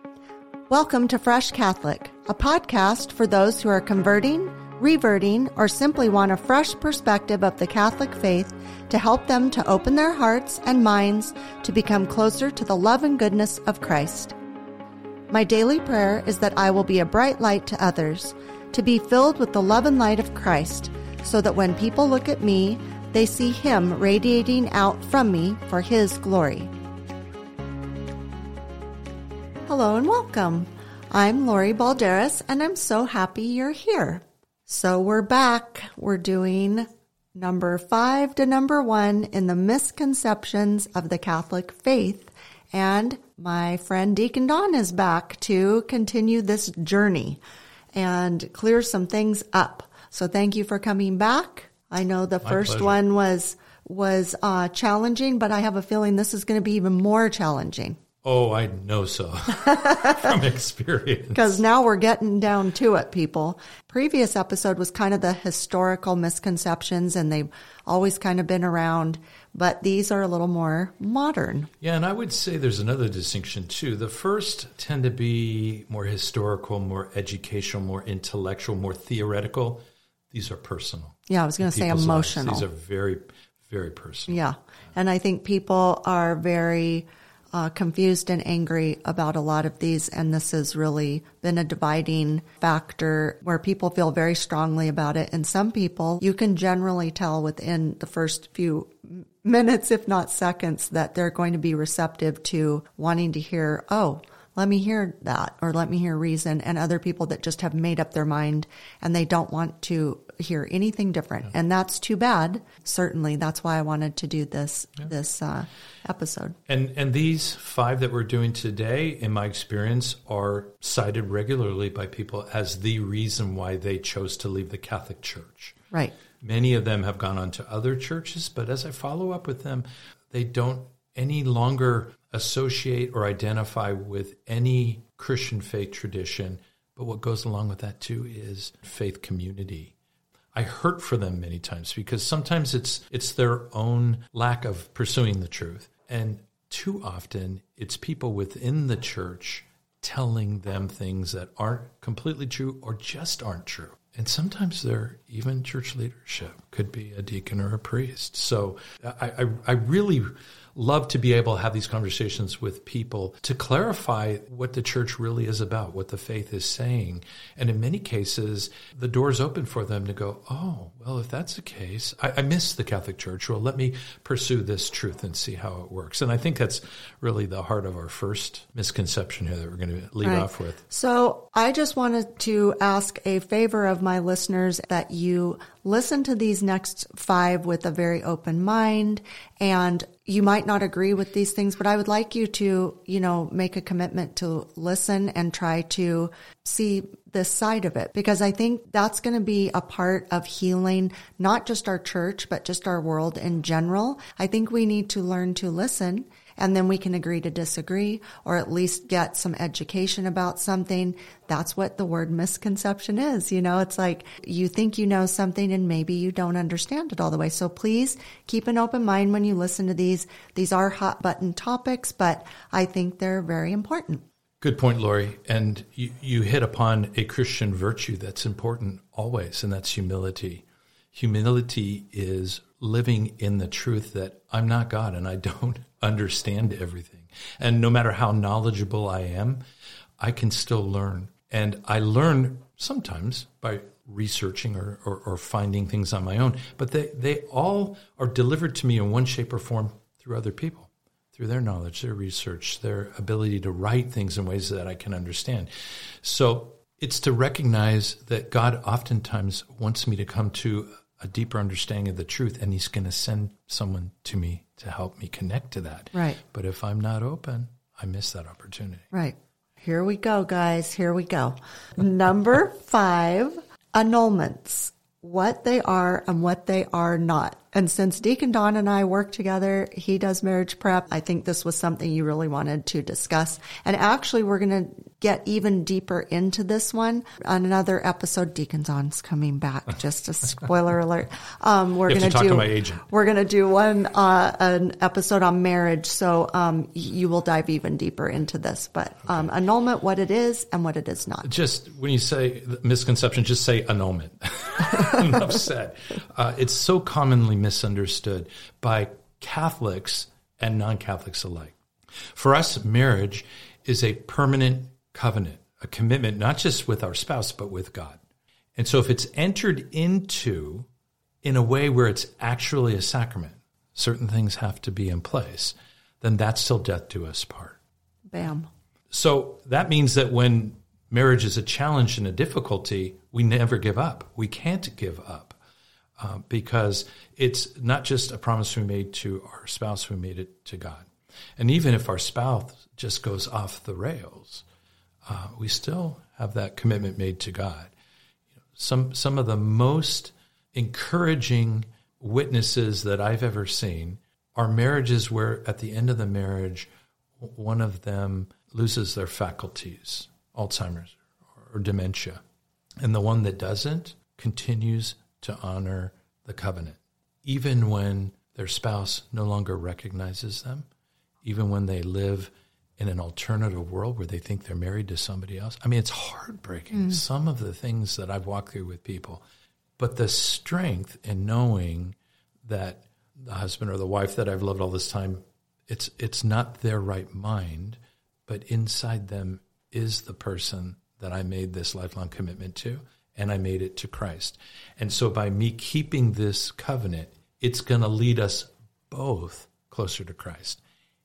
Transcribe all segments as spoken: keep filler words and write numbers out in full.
Welcome to Fresh Catholic, a podcast for those who are converting, reverting, or simply want a fresh perspective of the Catholic faith to help them to open their hearts and minds to become closer to the love and goodness of Christ. My daily prayer is that I will be a bright light to others, to be filled with the love and light of Christ, so that when people look at me, they see Him radiating out from me for His glory. Hello and welcome. I'm Lori Balderas, and I'm so happy you're here. So we're back. We're doing number five to number one in the misconceptions of the Catholic faith. And my friend Deacon Don is back to continue this journey and clear some things up. So thank you for coming back. I know the My first pleasure. one was was uh, challenging, but I have a feeling this is going to be even more challenging. Oh, I know so from experience. Because now we're getting down to it, people. Previous episode was kind of the historical misconceptions, and they've always kind of been around, but these are a little more modern. Yeah, and I would say there's another distinction, too. The first tend to be more historical, more educational, more intellectual, more theoretical. These are personal. Yeah, I was going to say emotional. Lives. These are very, very personal. Yeah, and I think people are very Uh, confused and angry about a lot of these, and this has really been a dividing factor where people feel very strongly about it. And some people, you can generally tell within the first few minutes, if not seconds, that they're going to be receptive to wanting to hear, oh, let me hear that, or let me hear reason, and other people that just have made up their mind and they don't want to hear anything different. Yeah. And that's too bad. Certainly, that's why I wanted to do this yeah. this uh, episode. And and these five that we're doing today, in my experience, are cited regularly by people as the reason why they chose to leave the Catholic Church. Right. Many of them have gone on to other churches, but as I follow up with them, they don't any longer associate or identify with any Christian faith tradition. But what goes along with that, too, is faith community. I hurt for them many times because sometimes it's it's their own lack of pursuing the truth. And too often it's people within the church telling them things that aren't completely true or just aren't true. And sometimes they're even church leadership, could be a deacon or a priest. So I, I, I really love to be able to have these conversations with people to clarify what the church really is about, what the faith is saying. And in many cases, the door's open for them to go, oh, well, if that's the case, I, I miss the Catholic Church. Well, let me pursue this truth and see how it works. And I think that's really the heart of our first misconception here that we're going to lead right. off with. So I just wanted to ask a favor of my listeners that you listen to these next five with a very open mind. And you might not agree with these things, but I would like you to, you know, make a commitment to listen and try to see this side of it, because I think that's going to be a part of healing, not just our church, but just our world in general. I think we need to learn to listen, and then we can agree to disagree, or at least get some education about something. That's what the word misconception is. You know, it's like you think you know something and maybe you don't understand it all the way. So please keep an open mind when you listen to these. These are hot button topics, but I think they're very important. Good point, Lori. And you, you hit upon a Christian virtue that's important always, and that's humility. Humility is living in the truth that I'm not God and I don't understand everything. And no matter how knowledgeable I am, I can still learn. And I learn sometimes by researching or, or, or finding things on my own, but they, they all are delivered to me in one shape or form through other people, through their knowledge, their research, their ability to write things in ways that I can understand. So it's to recognize that God oftentimes wants me to come to a deeper understanding of the truth, and He's going to send someone to me to help me connect to that. Right. But if I'm not open, I miss that opportunity. Right. Here we go, guys. Here we go. Number five, annulments. What they are and what they are not. And since Deacon Don and I work together, he does marriage prep. I think this was something you really wanted to discuss. And actually, we're going to get even deeper into this one on another episode. Deacon Don's coming back. Just a spoiler alert. Um, we're going to talk do. to my agent. We're going to do one uh, an episode on marriage. So um, you will dive even deeper into this. But um, annulment, what it is and what it is not. Just when you say misconception, just say annulment. Enough said. Uh, it's so commonly misunderstood by Catholics and non-Catholics alike. For us, marriage is a permanent covenant, a commitment, not just with our spouse, but with God. And so if it's entered into in a way where it's actually a sacrament, certain things have to be in place, then that's till death do us part. Bam. So that means that when marriage is a challenge and a difficulty, we never give up. We can't give up uh, because it's not just a promise we made to our spouse, we made it to God. And even if our spouse just goes off the rails, uh, we still have that commitment made to God. You know, some some of the most encouraging witnesses that I've ever seen are marriages where at the end of the marriage, one of them loses their faculties, Alzheimer's or dementia. And the one that doesn't continues to honor the covenant, even when their spouse no longer recognizes them, even when they live in an alternative world where they think they're married to somebody else. I mean, it's heartbreaking, mm. some of the things that I've walked through with people. But the strength in knowing that the husband or the wife that I've loved all this time, it's it's not their right mind, but inside them is the person that I made this lifelong commitment to, and I made it to Christ. And so by me keeping this covenant, it's going to lead us both closer to Christ.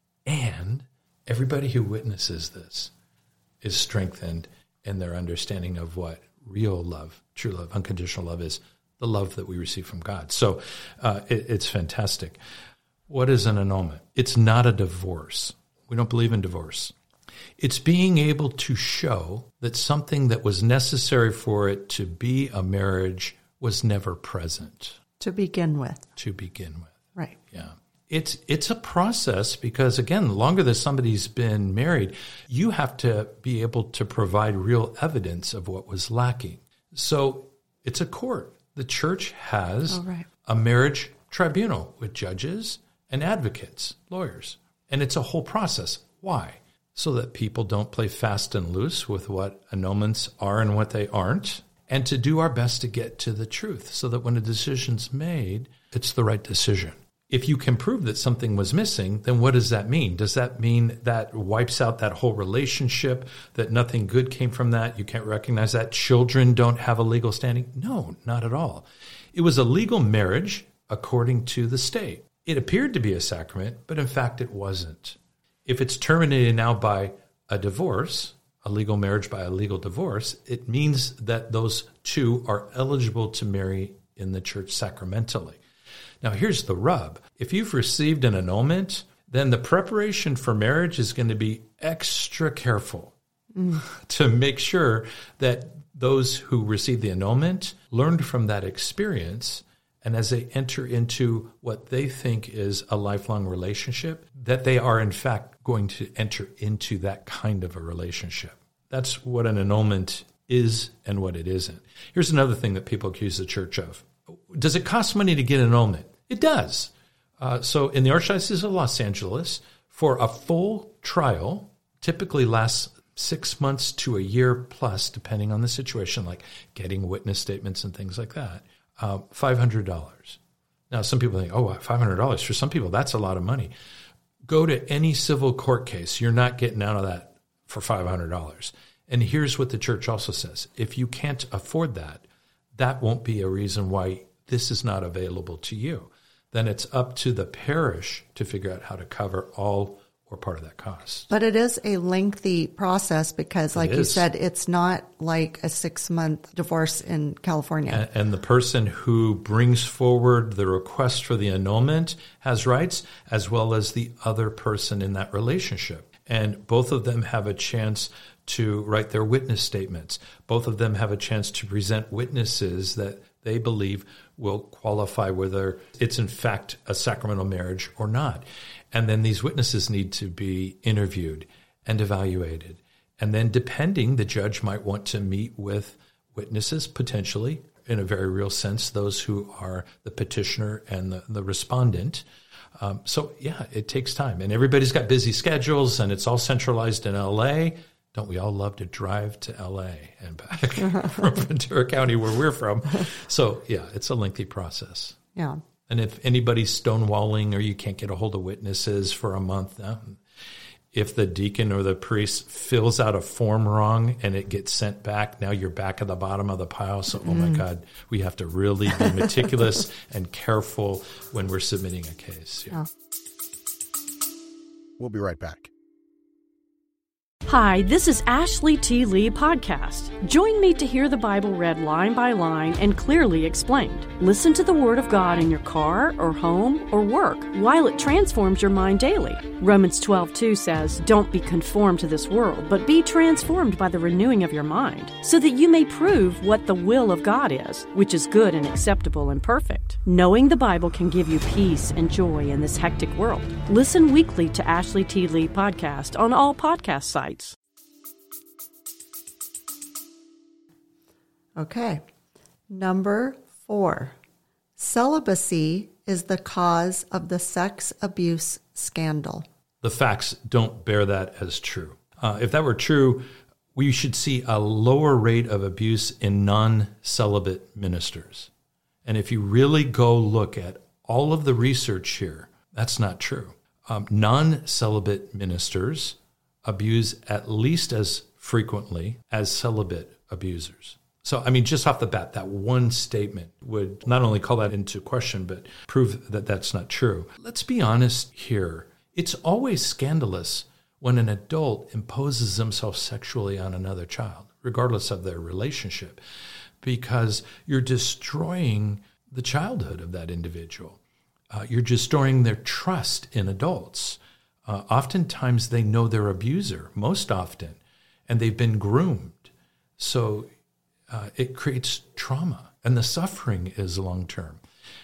And everybody who witnesses this is strengthened in their understanding of what real love, true love, unconditional love is, the love that we receive from God. So uh, it, it's fantastic. What is an annulment? It's not a divorce. We don't believe in divorce. It's being able to show that something that was necessary for it to be a marriage was never present. To begin with. To begin with. Right. Yeah. It's it's a process because, again, the longer that somebody's been married, you have to be able to provide real evidence of what was lacking. So it's a court. The church has oh, right. a marriage tribunal with judges and advocates, lawyers. And it's a whole process. Why? So that people don't play fast and loose with what annulments are and what they aren't, and to do our best to get to the truth so that when a decision's made, it's the right decision. If you can prove that something was missing, then what does that mean? Does that mean that wipes out that whole relationship, that nothing good came from that? You can't recognize that? Children don't have a legal standing? No, not at all. It was a legal marriage according to the state. It appeared to be a sacrament, but in fact it wasn't. If it's terminated now by a divorce, a legal marriage by a legal divorce, it means that those two are eligible to marry in the church sacramentally. Now, here's the rub. If you've received an annulment, then the preparation for marriage is going to be extra careful mm. to make sure that those who receive the annulment learned from that experience, and as they enter into what they think is a lifelong relationship, that they are in fact going to enter into that kind of a relationship. That's what an annulment is and what it isn't. Here's another thing that people accuse the church of. Does it cost money to get an annulment? It does. Uh, so in the Archdiocese of Los Angeles, for a full trial, typically lasts six months to a year plus, depending on the situation, like getting witness statements and things like that, uh, five hundred dollars. Now, some people think, oh, five hundred dollars. For some people, that's a lot of money. Go to any civil court case. You're not getting out of that for five hundred dollars. And here's what the church also says. If you can't afford that, that won't be a reason why this is not available to you. Then it's up to the parish to figure out how to cover all or part of that cost. But it is a lengthy process because, like you said, it's not like a six-month divorce in California. And, and the person who brings forward the request for the annulment has rights, as well as the other person in that relationship. And both of them have a chance to write their witness statements. Both of them have a chance to present witnesses that they believe will qualify whether it's in fact a sacramental marriage or not. And then these witnesses need to be interviewed and evaluated. And then depending, the judge might want to meet with witnesses, potentially, in a very real sense, those who are the petitioner and the, the respondent. Um, so, yeah, it takes time. And everybody's got busy schedules, and it's all centralized in L A. Don't we all love to drive to L A and back from Ventura County, where we're from? So, yeah, it's a lengthy process. Yeah. And if anybody's stonewalling or you can't get a hold of witnesses for a month, uh, if the deacon or the priest fills out a form wrong and it gets sent back, now you're back at the bottom of the pile. So, oh, my mm. God, we have to really be meticulous and careful when we're submitting a case. Yeah. We'll be right back. Hi, this is Ashley T. Lee Podcast. Join me to hear the Bible read line by line and clearly explained. Listen to the Word of God in your car or home or work while it transforms your mind daily. Romans twelve two says, "Don't be conformed to this world, but be transformed by the renewing of your mind, so that you may prove what the will of God is, which is good and acceptable and perfect." Knowing the Bible can give you peace and joy in this hectic world. Listen weekly to Ashley T. Lee Podcast on all podcast sites. Okay. Number four, celibacy is the cause of the sex abuse scandal. The facts don't bear that as true. Uh, if that were true, we should see a lower rate of abuse in non-celibate ministers. And if you really go look at all of the research here, that's not true. Um, non-celibate ministers abuse at least as frequently as celibate abusers. So, I mean, just off the bat, that one statement would not only call that into question, but prove that that's not true. Let's be honest here. It's always scandalous when an adult imposes himself sexually on another child, regardless of their relationship, because you're destroying the childhood of that individual. Uh, you're destroying their trust in adults. Uh, oftentimes, they know their abuser, most often, and they've been groomed. So uh, it creates trauma, and the suffering is long-term.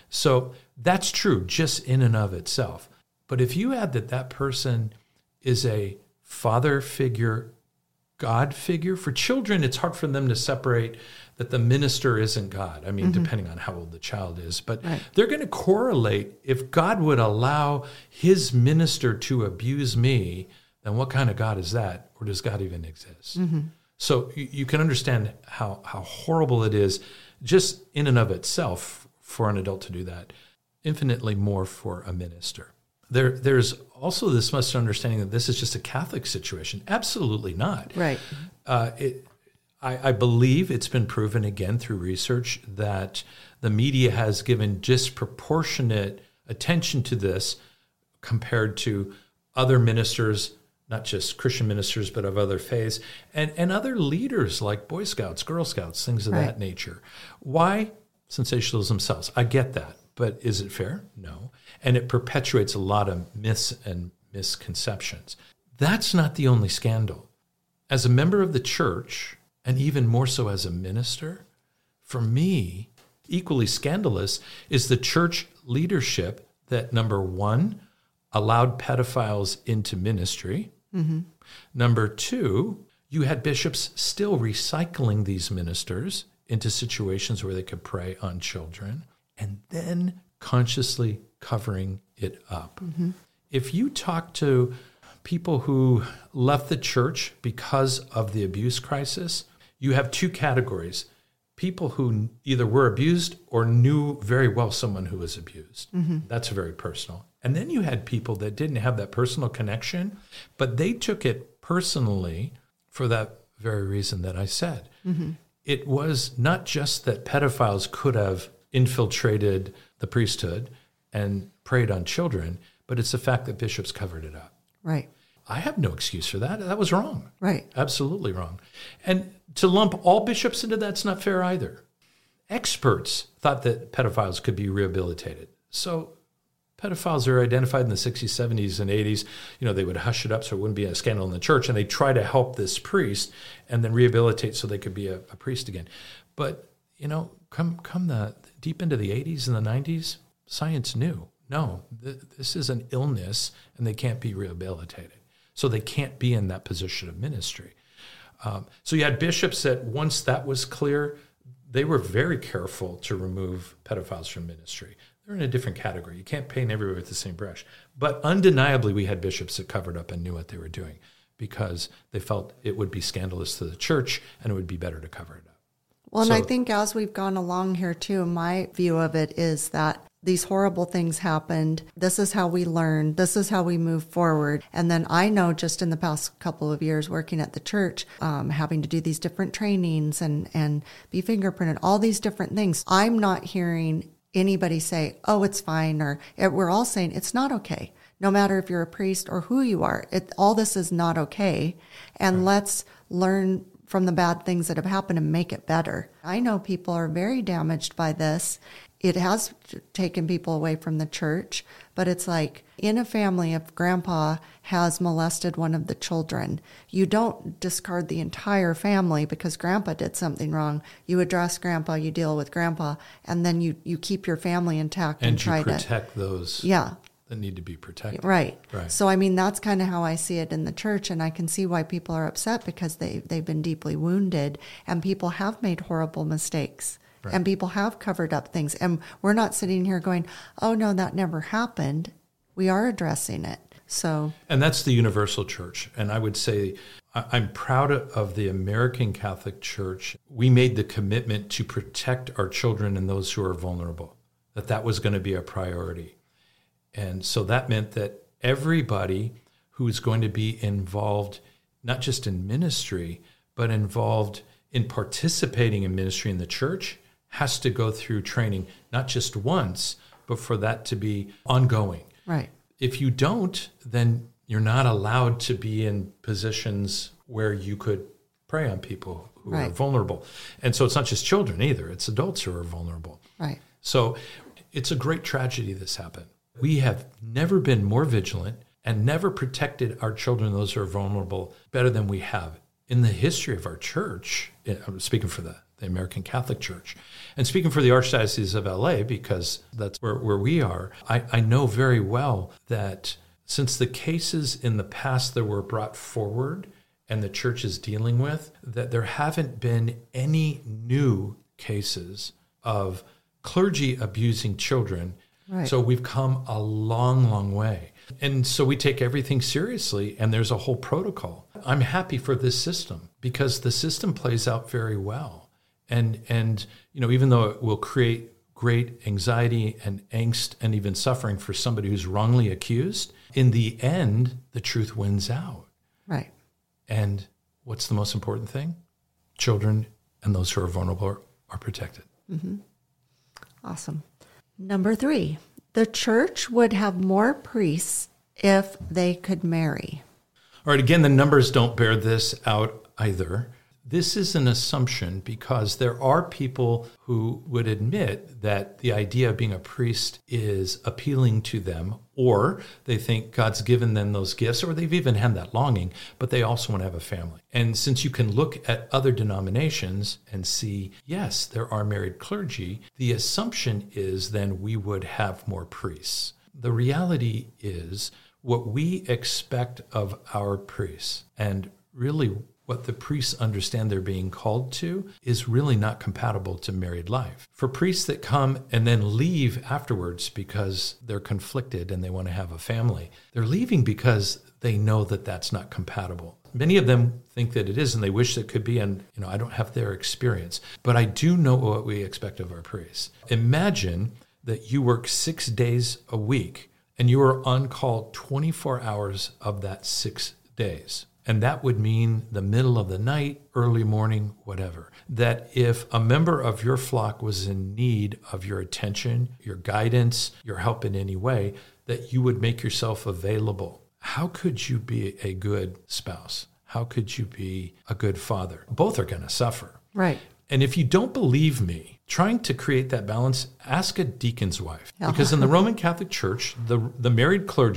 So that's true just in and of itself. But if you add that that person is a father figure, God figure, for children, it's hard for them to separate that the minister isn't God. I mean, mm-hmm. depending on how old the child is. But right. they're going to correlate, if God would allow his minister to abuse me, then what kind of God is that? Or does God even exist? Mm-hmm. So you, you can understand how, how horrible it is just in and of itself for an adult to do that, infinitely more for a minister. There, there's also this misunderstanding that this is just a Catholic situation. Absolutely not. Right. Uh, it, I, I believe it's been proven again through research that the media has given disproportionate attention to this compared to other ministers, not just Christian ministers, but of other faiths, and, and other leaders like Boy Scouts, Girl Scouts, things of right. that nature. Why? Sensationalism sells. I get that. But is it fair? No. And it perpetuates a lot of myths and misconceptions. That's not the only scandal. As a member of the church, and even more so as a minister, for me, equally scandalous is the church leadership that, number one, allowed pedophiles into ministry. Mm-hmm. Number two, you had bishops still recycling these ministers into situations where they could prey on children, and then consciously covering it up. Mm-hmm. If you talk to people who left the church because of the abuse crisis, you have two categories. People who either were abused or knew very well someone who was abused. Mm-hmm. That's very personal. And then you had people that didn't have that personal connection, but they took it personally for that very reason that I said. Mm-hmm. It was not just that pedophiles could have infiltrated the priesthood and preyed on children, but it's the fact that bishops covered it up. Right. I have no excuse for that. That was wrong. Right. Absolutely wrong. And to lump all bishops into that's not fair either. Experts thought that pedophiles could be rehabilitated. So pedophiles are identified in the sixties, seventies, and eighties. You know, they would hush it up so it wouldn't be a scandal in the church, and they try to help this priest and then rehabilitate so they could be a, a priest again. But you know, come come the deep into the eighties and the nineties, science knew, no, th- this is an illness and they can't be rehabilitated. So they can't be in that position of ministry. Um, so you had bishops that once that was clear, they were very careful to remove pedophiles from ministry. They're in a different category. You can't paint everywhere with the same brush. But undeniably, we had bishops that covered up and knew what they were doing because they felt it would be scandalous to the church and it would be better to cover it up. Well, so, and I think as we've gone along here too, my view of it is that these horrible things happened. This is how we learn. This is how we move forward. And then I know just in the past couple of years working at the church, um, having to do these different trainings and, and be fingerprinted, all these different things, I'm not hearing anybody say, oh, it's fine. Or we're all saying it's not okay. No matter if you're a priest or who you are, it, all this is not okay. And right. let's learn from the bad things that have happened and make it better. I know people are very damaged by this. It has taken people away from the church, but it's like in a family, if grandpa has molested one of the children, you don't discard the entire family because grandpa did something wrong. You address grandpa, you deal with grandpa, and then you, you keep your family intact and, and try to protect those yeah. that need to be protected. Right. Right. So, I mean, that's kind of how I see it in the church, and I can see why people are upset because they, they've been deeply wounded, and people have made horrible mistakes. Right. And people have covered up things. And we're not sitting here going, oh, no, that never happened. We are addressing it. So, and that's the universal church. And I would say I'm proud of the American Catholic Church. We made the commitment to protect our children and those who are vulnerable, that that was going to be a priority. And so that meant that everybody who's going to be involved, not just in ministry, but involved in participating in ministry in the church, has to go through training, not just once, but for that to be ongoing. Right. If you don't, then you're not allowed to be in positions where you could prey on people who right. are vulnerable. And so it's not just children either. It's adults who are vulnerable. Right. So it's a great tragedy this happened. We have never been more vigilant and never protected our children, those who are vulnerable, better than we have in the history of our church. I'm speaking for the, the American Catholic Church. And speaking for the Archdiocese of L A, because that's where, where we are, I, I know very well that since the cases in the past that were brought forward and the church is dealing with, that there haven't been any new cases of clergy abusing children. Right. So we've come a long, long way. And so we take everything seriously, and there's a whole protocol. I'm happy for this system because the system plays out very well. And, and you know, even though it will create great anxiety and angst and even suffering for somebody who's wrongly accused, in the end, the truth wins out. Right. And what's the most important thing? Children and those who are vulnerable are, are protected. Mm-hmm. Awesome. Number three, the church would have more priests if they could marry. All right, again, the numbers don't bear this out either. This is an assumption because there are people who would admit that the idea of being a priest is appealing to them, or they think God's given them those gifts, or they've even had that longing, but they also want to have a family. And since you can look at other denominations and see, yes, there are married clergy, the assumption is then we would have more priests. The reality is what we expect of our priests, and really what the priests understand they're being called to, is really not compatible to married life. For priests that come and then leave afterwards because they're conflicted and they want to have a family, they're leaving because they know that that's not compatible. Many of them think that it is, and they wish it could be, and you know, I don't have their experience. But I do know what we expect of our priests. Imagine that you work six days a week, and you are on call twenty-four hours of that six days. And that would mean the middle of the night, early morning, whatever. That if a member of your flock was in need of your attention, your guidance, your help in any way, that you would make yourself available. How could you be a good spouse? How could you be a good father? Both are going to suffer. Right. And if you don't believe me, trying to create that balance, ask a deacon's wife. Uh-huh. Because in the Roman Catholic Church, the, the married clergy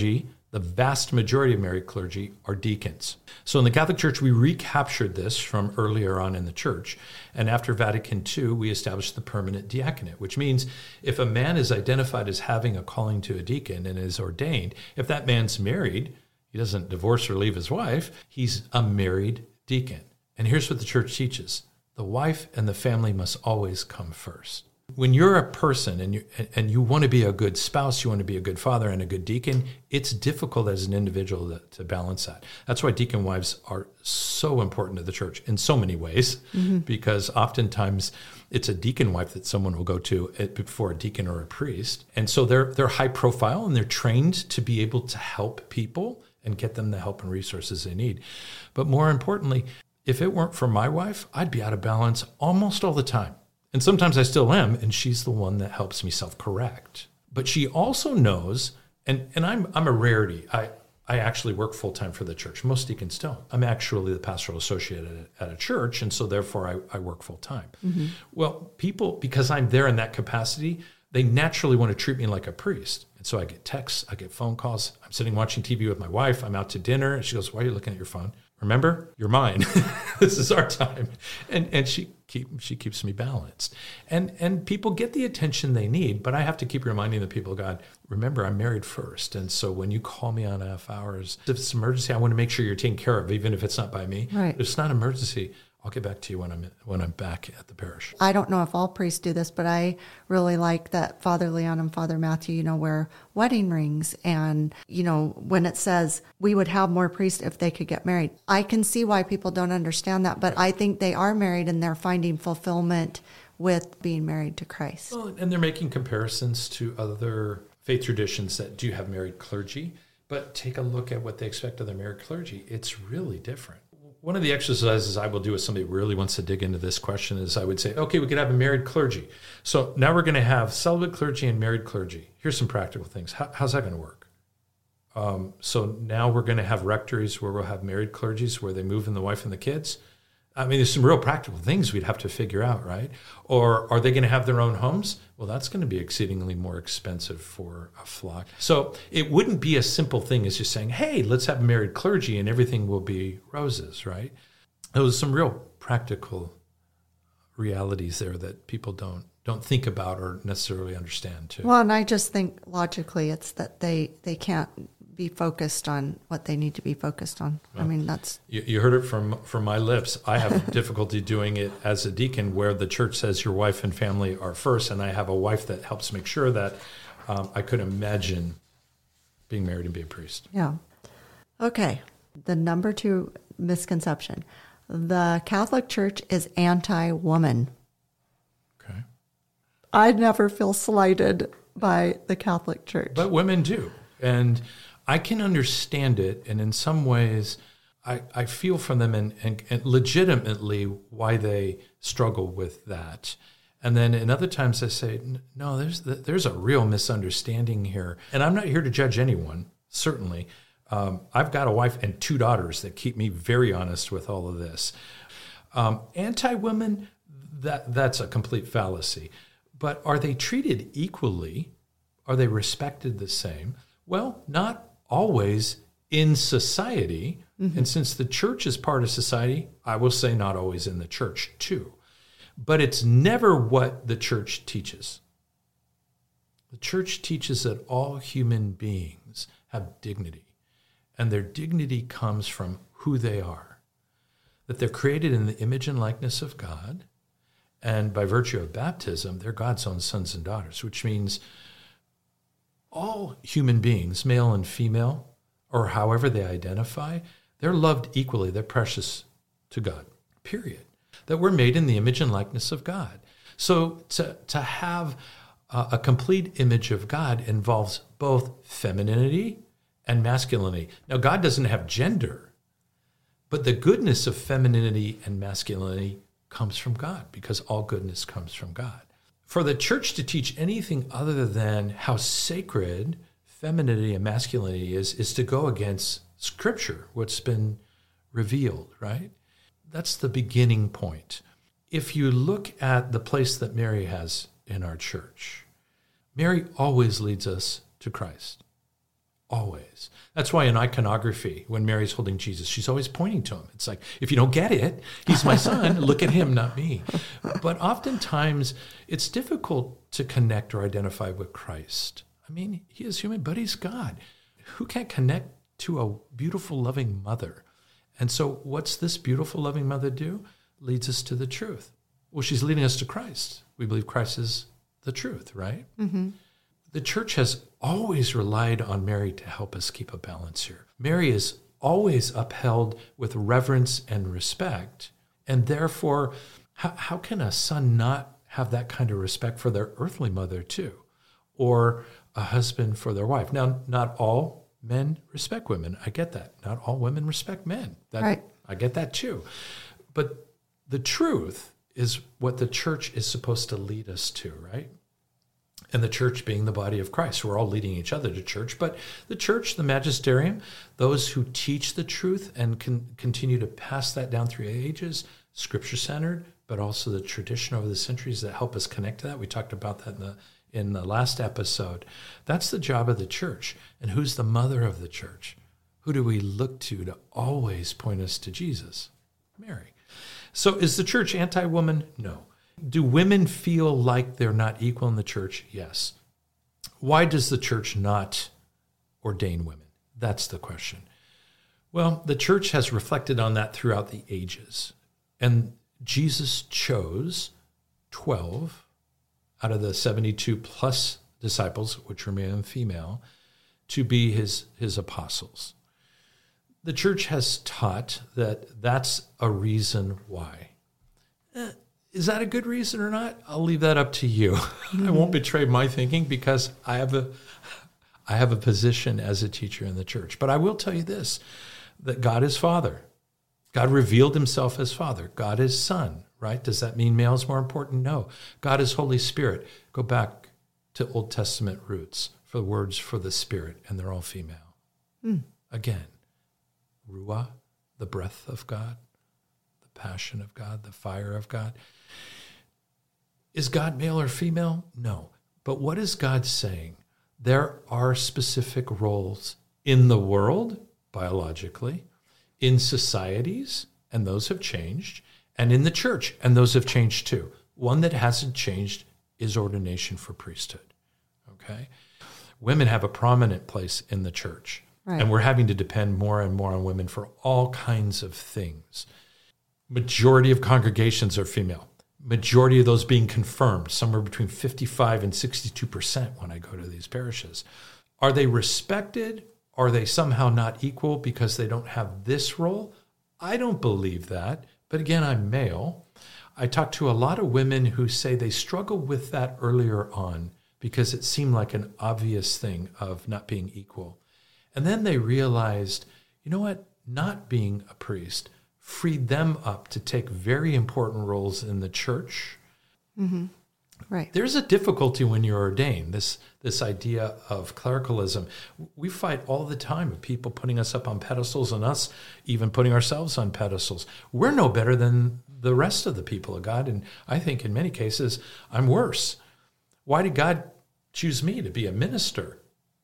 The vast majority of married clergy are deacons. So in the Catholic Church, we recaptured this from earlier on in the church. And after Vatican Two, we established the permanent diaconate, which means if a man is identified as having a calling to a deacon and is ordained, if that man's married, he doesn't divorce or leave his wife, he's a married deacon. And here's what the church teaches. The wife and the family must always come first. When you're a person and you and you want to be a good spouse, you want to be a good father and a good deacon, it's difficult as an individual to, to balance that. That's why deacon wives are so important to the church in so many ways, mm-hmm. because oftentimes it's a deacon wife that someone will go to before a deacon or a priest. And so they're they're high profile and they're trained to be able to help people and get them the help and resources they need. But more importantly, if it weren't for my wife, I'd be out of balance almost all the time. And sometimes I still am, and she's the one that helps me self-correct. But she also knows, and, and I'm I'm a rarity. I, I actually work full-time for the church. Most deacons don't. I'm actually the pastoral associate at a, at a church, and so therefore I, I work full-time. Mm-hmm. Well, people, because I'm there in that capacity, they naturally want to treat me like a priest. And so I get texts, I get phone calls. I'm sitting watching T V with my wife. I'm out to dinner, and she goes, "Why are you looking at your phone? Remember, you're mine. This is our time." And and she keep she keeps me balanced. And and people get the attention they need, but I have to keep reminding the people of God, remember, I'm married first. And so when you call me on half hours, if it's an emergency, I want to make sure you're taken care of, even if it's not by me. Right. If it's not an emergency, I'll get back to you when I'm when I'm back at the parish. I don't know if all priests do this, but I really like that Father Leon and Father Matthew, you know, wear wedding rings. And, you know, when it says we would have more priests if they could get married, I can see why people don't understand that. But I think they are married and they're finding fulfillment with being married to Christ. Well, and they're making comparisons to other faith traditions that do have married clergy. But take a look at what they expect of their married clergy. It's really different. One of the exercises I will do with somebody who really wants to dig into this question is I would say, okay, we could have a married clergy. So now we're going to have celibate clergy and married clergy. Here's some practical things. How, how's that going to work? Um, so now we're going to have rectories where we'll have married clergies where they move in the wife and the kids. I mean, there's some real practical things we'd have to figure out, right? Or are they going to have their own homes? Well, that's going to be exceedingly more expensive for a flock. So it wouldn't be a simple thing as just saying, hey, let's have married clergy and everything will be roses, right? There was some real practical realities there that people don't don't think about or necessarily understand too. Well, and I just think logically it's that they, they can't be focused on what they need to be focused on. Well, I mean, that's... You, you heard it from from my lips. I have difficulty doing it as a deacon where the church says your wife and family are first, and I have a wife that helps make sure that um, I could imagine being married and be a priest. Yeah. Okay. The number two misconception. The Catholic Church is anti-woman. Okay. I never feel slighted by the Catholic Church. But women do. And I can understand it, and in some ways, I, I feel from them and, and, and legitimately why they struggle with that. And then in other times I say, no, there's there's a real misunderstanding here. And I'm not here to judge anyone, certainly. Um, I've got a wife and two daughters that keep me very honest with all of this. Um, anti-women, that that's a complete fallacy. But are they treated equally? Are they respected the same? Well, not always in society. Mm-hmm. And since the church is part of society, I will say not always in the church too. But it's never what the church teaches. The church teaches that all human beings have dignity, and their dignity comes from who they are, that they're created in the image and likeness of God, and by virtue of baptism, they're God's own sons and daughters, which means all human beings, male and female, or however they identify, they're loved equally. They're precious to God, period. That we're made in the image and likeness of God. So to, to have a, a complete image of God involves both femininity and masculinity. Now, God doesn't have gender, but the goodness of femininity and masculinity comes from God because all goodness comes from God. For the church to teach anything other than how sacred femininity and masculinity is, is to go against Scripture, what's been revealed, right? That's the beginning point. If you look at the place that Mary has in our church, Mary always leads us to Christ. Always. That's why in iconography, when Mary's holding Jesus, she's always pointing to him. It's like, if you don't get it, he's my son, look at him, not me. But oftentimes, it's difficult to connect or identify with Christ. I mean, he is human, but he's God. Who can't connect to a beautiful, loving mother? And so what's this beautiful, loving mother do? Leads us to the truth. Well, she's leading us to Christ. We believe Christ is the truth, right? Mm-hmm. The church has always relied on Mary to help us keep a balance here. Mary is always upheld with reverence and respect, and therefore, how, how can a son not have that kind of respect for their earthly mother too, or a husband for their wife? Now, not all men respect women. I get that. Not all women respect men. That, right. I get that too. But the truth is what the church is supposed to lead us to, right? And the church being the body of Christ. We're all leading each other to church, but the church, the magisterium, those who teach the truth and can continue to pass that down through ages, scripture-centered, but also the tradition over the centuries that help us connect to that. We talked about that in the in the last episode. That's the job of the church. And who's the mother of the church? Who do we look to to always point us to Jesus? Mary. So is the church anti-woman? No. Do women feel like they're not equal in the church? Yes. Why does the church not ordain women? That's the question. Well, the church has reflected on that throughout the ages. And Jesus chose twelve out of the seventy-two plus disciples, which were male and female, to be his, his apostles. The church has taught that that's a reason why. Eh, Is that a good reason or not? I'll leave that up to you. Mm-hmm. I won't betray my thinking because I have a I have a position as a teacher in the church. But I will tell you this, that God is Father. God revealed himself as Father. God is Son, right? Does that mean male is more important? No. God is Holy Spirit. Go back to Old Testament roots for the words for the Spirit, and they're all female. Mm. Again, Ruah, the breath of God, the passion of God, the fire of God. Is God male or female? No. But what is God saying? There are specific roles in the world, biologically, in societies, and those have changed, and in the church, and those have changed too. One that hasn't changed is ordination for priesthood, okay? Women have a prominent place in the church, right. And we're having to depend more and more on women for all kinds of things. Majority of congregations are female. Majority of those being confirmed, somewhere between fifty-five and sixty-two percent when I go to these parishes. Are they respected? Are they somehow not equal because they don't have this role? I don't believe that. But again, I'm male. I talk to a lot of women who say they struggle with that earlier on because it seemed like an obvious thing of not being equal. And then they realized, you know what? Not being a priest freed them up to take very important roles in the church. Mm-hmm. Right. There's a difficulty when you're ordained, this this idea of clericalism. We fight all the time with people putting us up on pedestals and us even putting ourselves on pedestals. We're no better than the rest of the people of God, and I think in many cases, I'm worse. Why did God choose me to be a minister?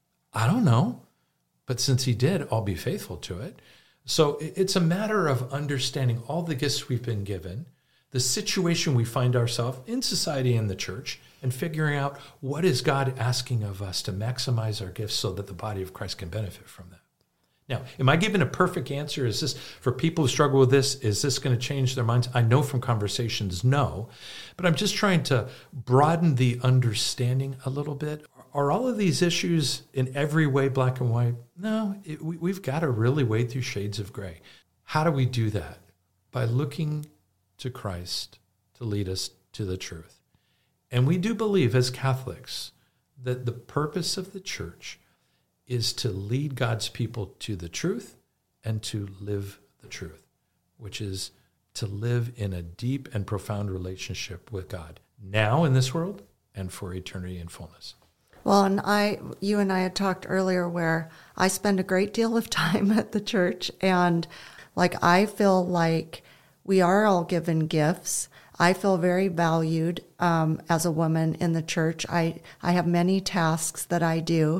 I don't know, but since he did, I'll be faithful to it. So it's a matter of understanding all the gifts we've been given, the situation we find ourselves in society and the church, and figuring out what is God asking of us to maximize our gifts so that the body of Christ can benefit from that. Now, am I giving a perfect answer? Is this, for people who struggle with this, is this going to change their minds? I know from conversations, no. But I'm just trying to broaden the understanding a little bit. Are all of these issues in every way black and white? No, it, we, we've got to really wade through shades of gray. How do we do that? By looking to Christ to lead us to the truth. And we do believe as Catholics that the purpose of the church is to lead God's people to the truth and to live the truth, which is to live in a deep and profound relationship with God, now in this world and for eternity in fullness. Well, and I, you and I had talked earlier where I spend a great deal of time at the church, and like I feel like we are all given gifts. I feel very valued um, as a woman in the church. I, I have many tasks that I do.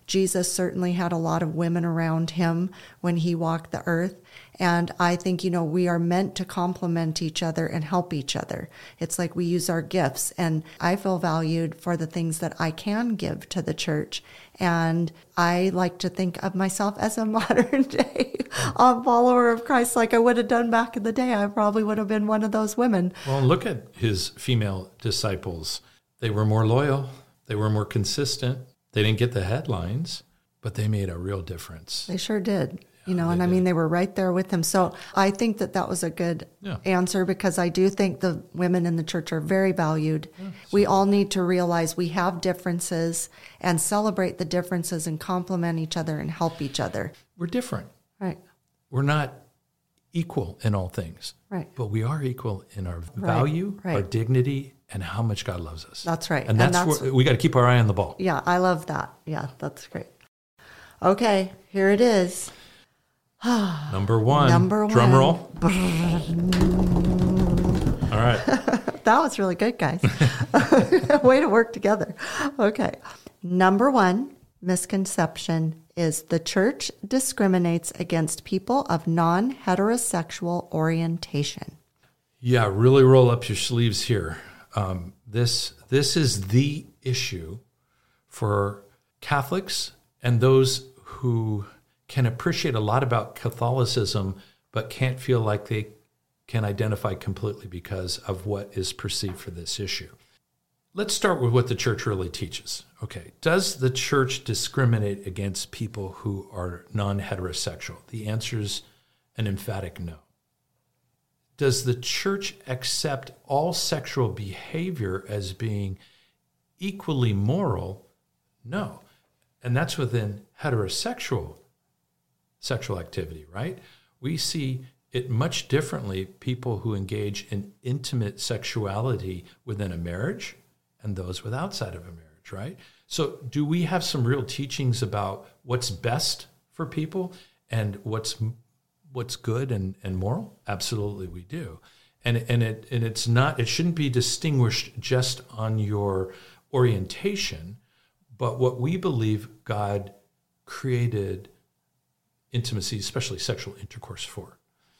Jesus certainly had a lot of women around him when he walked the earth. And I think, you know, we are meant to complement each other and help each other. It's like we use our gifts, and I feel valued for the things that I can give to the church. And I like to think of myself as a modern day um, follower of Christ, like I would have done back in the day. I probably would have been one of those women. Well, look at his female disciples. They were more loyal. They were more consistent. They didn't get the headlines, but they made a real difference. They sure did. Yeah, you know, and did. I mean, they were right there with him. So I think that that was a good yeah. answer, because I do think the women in the church are very valued. Yeah, we all need to realize we have differences and celebrate the differences and complement each other and help each other. We're different. Right. We're not equal in all things. Right. But we are equal in our right. value, right. our dignity, and how much God loves us. That's right. And that's, and that's where we got to keep our eye on the ball. Yeah, I love that. Yeah, that's great. Okay, here it is. Number one. Number one. Drum roll. All right. That was really good, guys. Way to work together. Okay. Number one misconception is the church discriminates against people of non-heterosexual orientation. Yeah, really roll up your sleeves here. Um, this this is the issue for Catholics and those who can appreciate a lot about Catholicism, but can't feel like they can identify completely because of what is perceived for this issue. Let's start with what the church really teaches. Okay, does the church discriminate against people who are non-heterosexual? The answer is an emphatic no. Does the church accept all sexual behavior as being equally moral? No. And that's within heterosexual sexual activity, right? We see it much differently, people who engage in intimate sexuality within a marriage and those with outside of a marriage, right? So do we have some real teachings about what's best for people and what's what's good and, and moral? Absolutely we do. And and it and it's not it shouldn't be distinguished just on your orientation, but what we believe God created intimacy, especially sexual intercourse, for.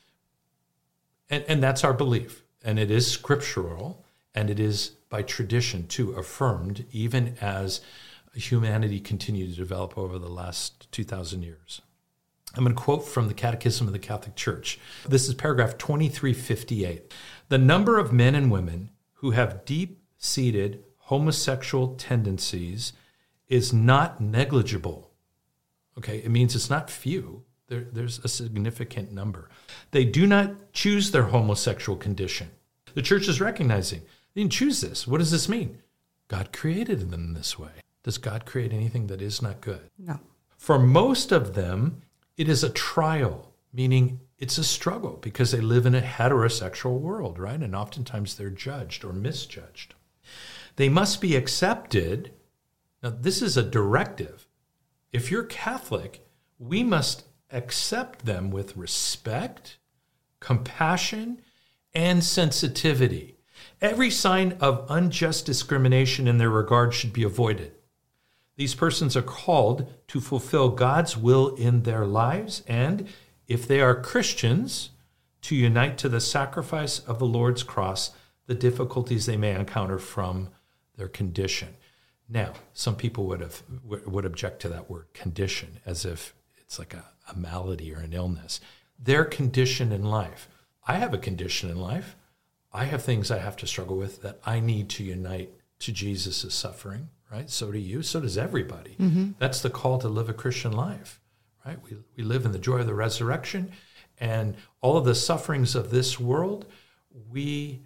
And and that's our belief. And it is scriptural, and it is by tradition too affirmed, even as humanity continued to develop over the last two thousand years. I'm going to quote from the Catechism of the Catholic Church. This is paragraph twenty-three fifty-eight. The number of men and women who have deep-seated homosexual tendencies is not negligible. Okay, it means it's not few. There, there's a significant number. They do not choose their homosexual condition. The church is recognizing they didn't choose this. What does this mean? God created them this way. Does God create anything that is not good? No. For most of them, it is a trial, meaning it's a struggle because they live in a heterosexual world, right? And oftentimes they're judged or misjudged. They must be accepted. Now, this is a directive. If you're Catholic, we must accept them with respect, compassion, and sensitivity. Every sign of unjust discrimination in their regard should be avoided. These persons are called to fulfill God's will in their lives, and if they are Christians, to unite to the sacrifice of the Lord's cross the difficulties they may encounter from their condition. Now, some people would have would object to that word condition as if it's like a, a malady or an illness. Their condition in life. I have a condition in life. I have things I have to struggle with that I need to unite to Jesus' suffering, right? So do you. So does everybody. Mm-hmm. That's the call to live a Christian life, right? We we live in the joy of the resurrection, and all of the sufferings of this world, we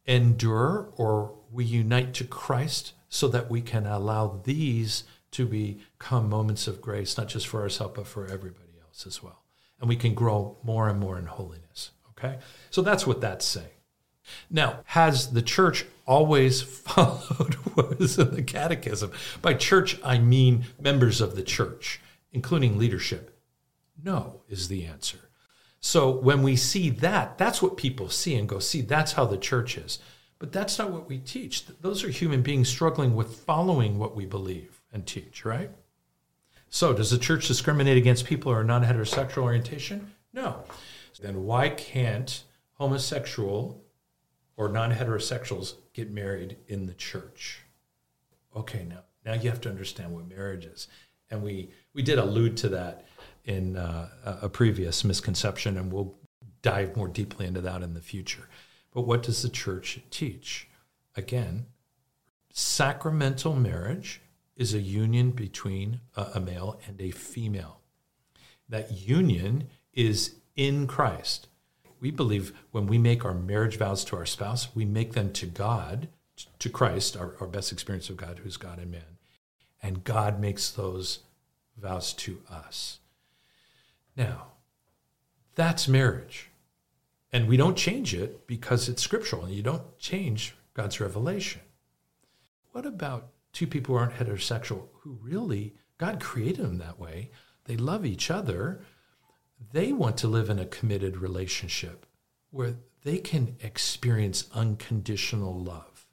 endure or we unite to Christ so that we can allow these to become moments of grace, not just for ourselves, but for everybody else as well. And we can grow more and more in holiness, okay? So that's what that's saying. Now, has the church always followed what is in the catechism? By church, I mean members of the church, including leadership. No, is the answer. So when we see that, that's what people see and go, see, that's how the church is. But that's not what we teach. Those are human beings struggling with following what we believe and teach, right? So does the church discriminate against people who are non-heterosexual orientation? No. Then why can't homosexual or non-heterosexuals get married in the church? Okay, now now you have to understand what marriage is. And we, we did allude to that in uh, a previous misconception, and we'll dive more deeply into that in the future. But what does the church teach? Again, sacramental marriage is a union between a, a male and a female. That union is in Christ. We believe when we make our marriage vows to our spouse, we make them to God, to Christ, our, our best experience of God, who's God and man. And God makes those vows to us. Now, that's marriage. And we don't change it because it's scriptural, and you don't change God's revelation. What about two people who aren't heterosexual, who really, God created them that way, they love each other, they want to live in a committed relationship where they can experience unconditional love.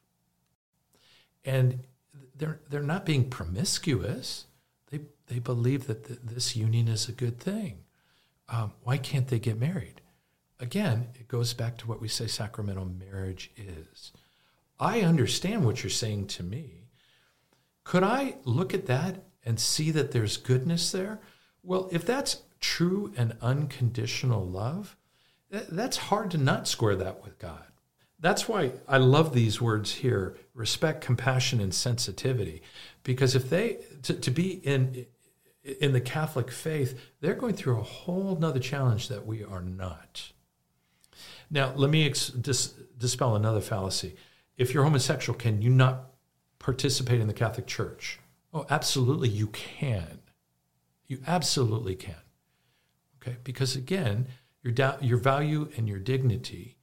And they're they're not being promiscuous. They they believe that th- this union is a good thing. Um, why can't they get married? Again, it goes back to what we say sacramental marriage is. I understand what you're saying to me. Could I look at that and see that there's goodness there? Well, if that's true and unconditional love, th- that's hard to not square that with God. That's why I love these words here, respect, compassion, and sensitivity. Because if they, to, to be in in the Catholic faith, they're going through a whole nother challenge that we are not. Now, let me ex- dis- dispel another fallacy. If you're homosexual, can you not participate in the Catholic Church? Oh, absolutely you can. You absolutely can. Okay? Because again, your da- your value and your dignity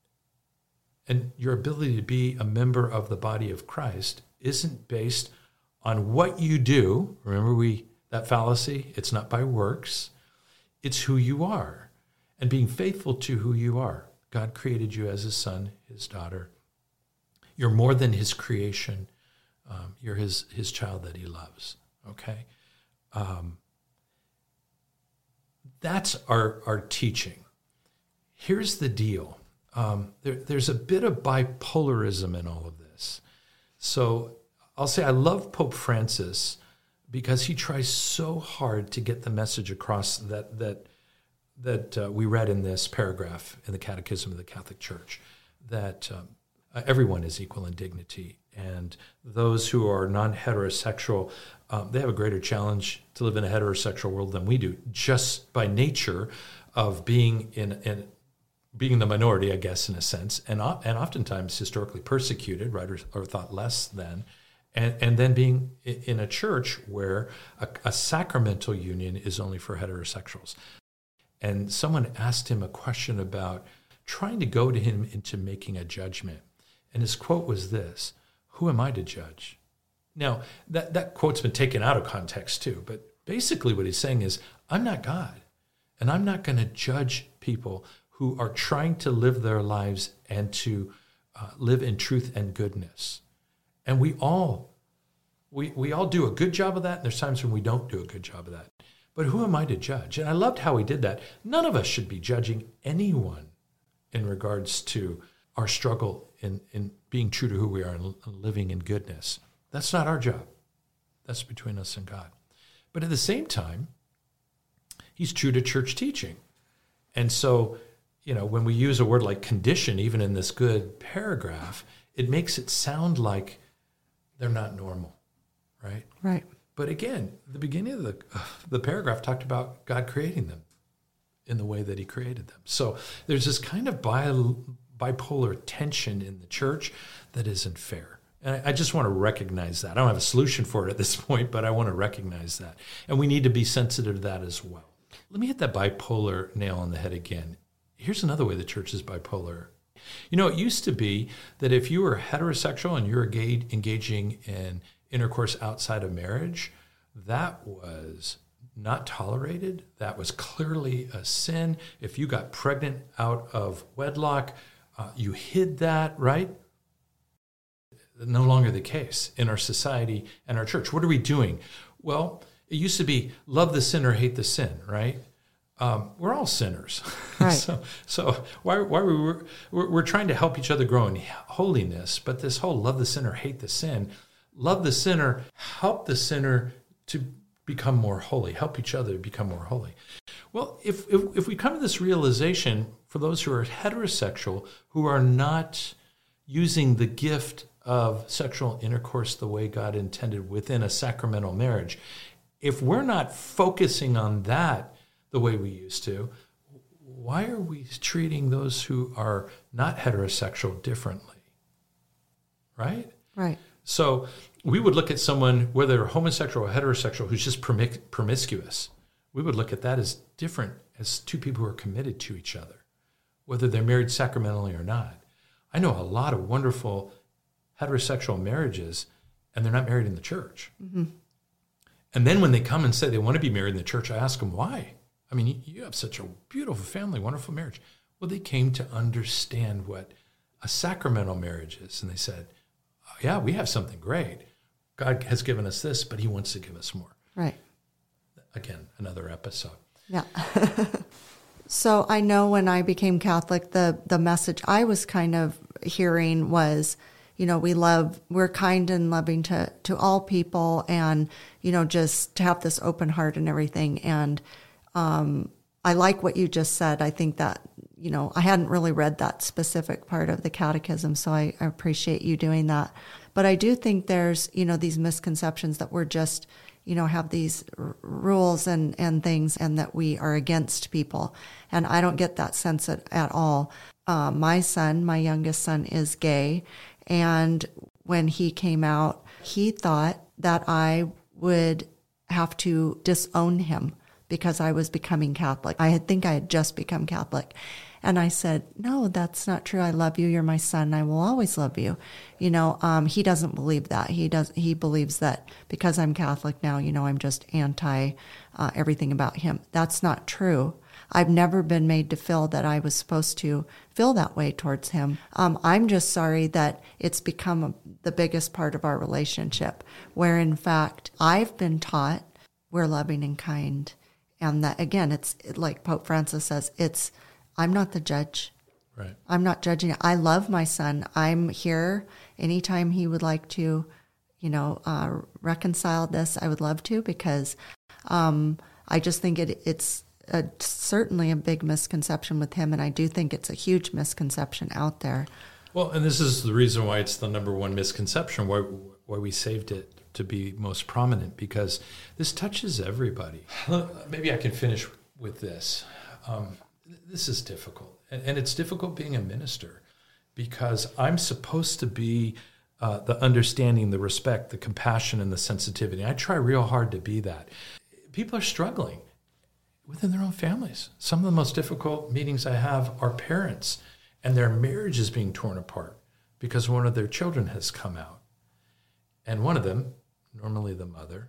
and your ability to be a member of the body of Christ isn't based on what you do. Remember we that fallacy? It's not by works. It's who you are and being faithful to who you are. God created you as his son, his daughter. You're more than his creation. Um, you're his his child that he loves. Okay? Um, that's our, our teaching. Here's the deal. Um, there, there's a bit of bipolarism in all of this. So I'll say I love Pope Francis because he tries so hard to get the message across that that that uh, we read in this paragraph in the Catechism of the Catholic Church, that um, everyone is equal in dignity, and those who are non-heterosexual, um, they have a greater challenge to live in a heterosexual world than we do, just by nature of being in, in being the minority, I guess, in a sense, and and oftentimes historically persecuted, right, or, or thought less than, and, and then being in a church where a, a sacramental union is only for heterosexuals. And someone asked him a question about trying to goad him into making a judgment. And his quote was this: "Who am I to judge?" Now, that, that quote's been taken out of context too, but basically what he's saying is, I'm not God, and I'm not going to judge people who are trying to live their lives and to uh, live in truth and goodness. And we all, we, we all do a good job of that, and there's times when we don't do a good job of that. But who am I to judge? And I loved how he did that. None of us should be judging anyone in regards to our struggle in, in being true to who we are and living in goodness. That's not our job. That's between us and God. But at the same time, he's true to church teaching. And so, you know, when we use a word like condition, even in this good paragraph, it makes it sound like they're not normal, right? Right. But again, the beginning of the, uh, the paragraph talked about God creating them in the way that he created them. So there's this kind of bi- bipolar tension in the church that isn't fair. And I, I just want to recognize that. I don't have a solution for it at this point, but I want to recognize that. And we need to be sensitive to that as well. Let me hit that bipolar nail on the head again. Here's another way the church is bipolar. You know, it used to be that if you were heterosexual and you were gay, engaging in intercourse outside of marriage, that was not tolerated. That was clearly a sin. If you got pregnant out of wedlock, uh, you hid that, right? No longer the case in our society and our church. What are we doing? Well, It used to be love the sinner, hate the sin, right? Um, we're all sinners. Right. so so why, why we we're, we're, we're trying to help each other grow in holiness, but this whole love the sinner, hate the sin, love the sinner, help the sinner to become more holy, help each other become more holy. Well, if, if if we come to this realization, for those who are heterosexual, who are not using the gift of sexual intercourse the way God intended within a sacramental marriage, if we're not focusing on that the way we used to, why are we treating those who are not heterosexual differently? Right? Right. So we would look at someone, whether they're homosexual or heterosexual, who's just promis- promiscuous. We would look at that as different as two people who are committed to each other, whether they're married sacramentally or not. I know a lot of wonderful heterosexual marriages, and they're not married in the church. Mm-hmm. And then when they come and say they want to be married in the church, I ask them why. I mean, you, you have such a beautiful family, wonderful marriage. Well, they came to understand what a sacramental marriage is, and they said, oh, yeah, we have something great. God has given us this, but he wants to give us more. Right. Again, another episode. Yeah. So I know when I became Catholic, the, the message I was kind of hearing was, you know, we love, we're kind and loving to, to all people, and, you know, just to have this open heart and everything. And um, I like what you just said. I think that, you know, I hadn't really read that specific part of the catechism, so I, I appreciate you doing that. But I do think there's, you know, these misconceptions that we're just, you know, have these r- rules and, and things, and that we are against people. And I don't get that sense at, at all. Uh, my son, my youngest son, is gay. And when he came out, he thought that I would have to disown him because I was becoming Catholic. I think I had just become Catholic. And I said, no, that's not true. I love you. You're my son. I will always love you. You know, um, he doesn't believe that. He does. He believes that because I'm Catholic now, you know, I'm just anti uh, everything about him. That's not true. I've never been made to feel that I was supposed to feel that way towards him. Um, I'm just sorry that it's become a, the biggest part of our relationship, where in fact I've been taught we're loving and kind. And that, again, it's like Pope Francis says, it's, I'm not the judge. Right. I'm not judging. I love my son. I'm here anytime he would like to, you know, uh, reconcile this. I would love to, because um, I just think it, it's a, certainly a big misconception with him, and I do think it's a huge misconception out there. Well, and this is the reason why it's the number one misconception, why why we saved it to be most prominent, because this touches everybody. Maybe I can finish with this. Um, this is difficult, and, and it's difficult being a minister, because I'm supposed to be uh, the understanding, the respect, the compassion, and the sensitivity. I try real hard to be that. People are struggling within their own families. Some of the most difficult meetings I have are parents, and their marriage is being torn apart because one of their children has come out. And one of them, normally the mother,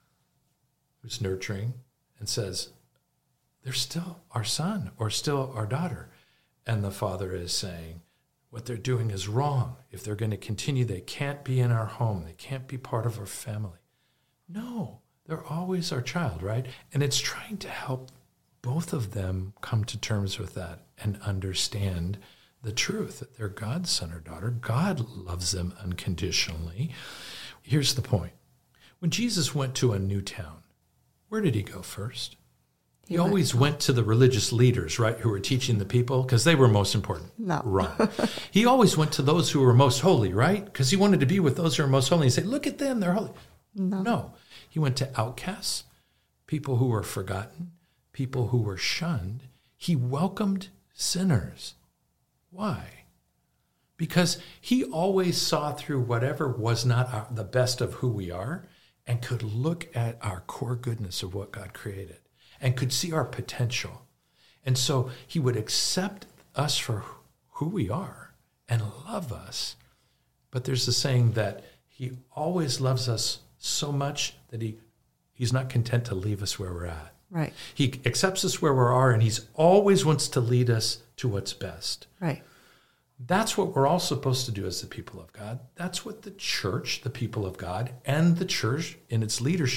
who's nurturing, and says, they're still our son or still our daughter. And the father is saying, what they're doing is wrong. If they're going to continue, they can't be in our home. They can't be part of our family. No, they're always our child, right? And it's trying to help both of them come to terms with that and understand the truth that they're God's son or daughter. God loves them unconditionally. Here's the point. When Jesus went to a new town, where did he go first? He, he always went to the religious leaders, right, who were teaching the people, because they were most important. No. Wrong. He always went to those who were most holy, right? Because he wanted to be with those who are most holy. He said, look at them, they're holy. No. No. He went to outcasts, people who were forgotten, people who were shunned. He welcomed sinners. Why? Because he always saw through whatever was not our, the best of who we are, and could look at our core goodness of what God created and could see our potential. And so he would accept us for who we are and love us. But there's a saying that he always loves us so much that he he's not content to leave us where we're at. Right. He accepts us where we are, and he's always wants to lead us to what's best. Right. That's what we're all supposed to do as the people of God. That's what the church, the people of God, and the church in its leadership,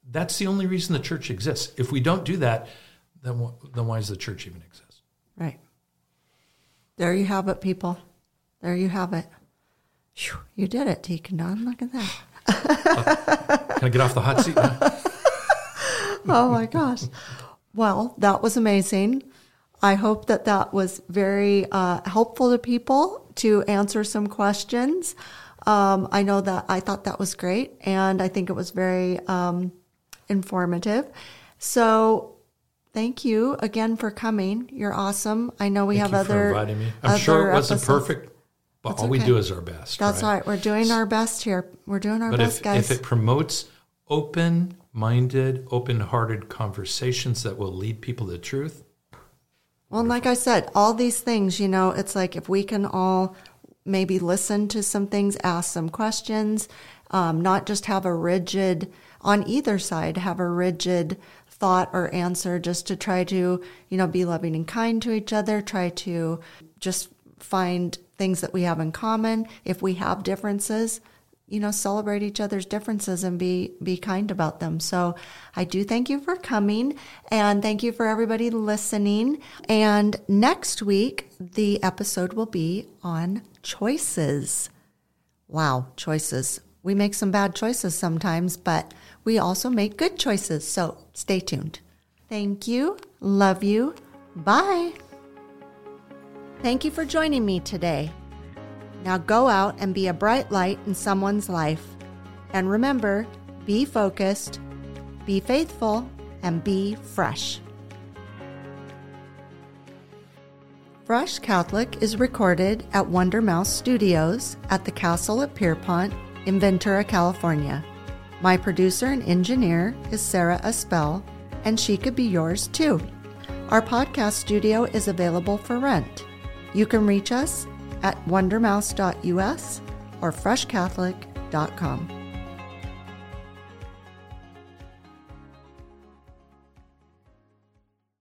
That's the only reason the church exists. If we don't do that, then, then why does the church even exist? Right. There you have it, people. There you have it. Whew, you did it, Deacon Don. Look at that. uh, can I get off the hot seat now? Oh, my gosh. Well, that was amazing. I hope that that was very uh, helpful to people to answer some questions. Um, I know that I thought that was great, and I think it was very um, informative. So thank you again for coming. You're awesome. I know we Thank have you other. For inviting me. I'm sure it wasn't episodes. perfect, but That's all okay. we do is our best. That's right. right. We're doing our best here. We're doing our but best, if, guys. if it promotes open-minded, open-hearted conversations that will lead people to truth. Well, and like I said, all these things, you know, it's like if we can all maybe listen to some things, ask some questions, um, not just have a rigid, on either side, have a rigid thought or answer, just to try to, you know, be loving and kind to each other, try to just find things that we have in common. If we have differences, you know, celebrate each other's differences and be, be kind about them. So I do thank you for coming, and thank you for everybody listening. And next week, the episode will be on choices. Wow, choices. We make some bad choices sometimes, but we also make good choices. So stay tuned. Thank you. Love you. Bye. Thank you for joining me today. Now go out and be a bright light in someone's life. And remember, be focused, be faithful, and be fresh. Fresh Catholic is recorded at Wonder Mouse Studios at the Castle at Pierpont in Ventura, California. My producer and engineer is Sarah Espel, and she could be yours too. Our podcast studio is available for rent. You can reach us at wonder mouse dot u s or fresh catholic dot com.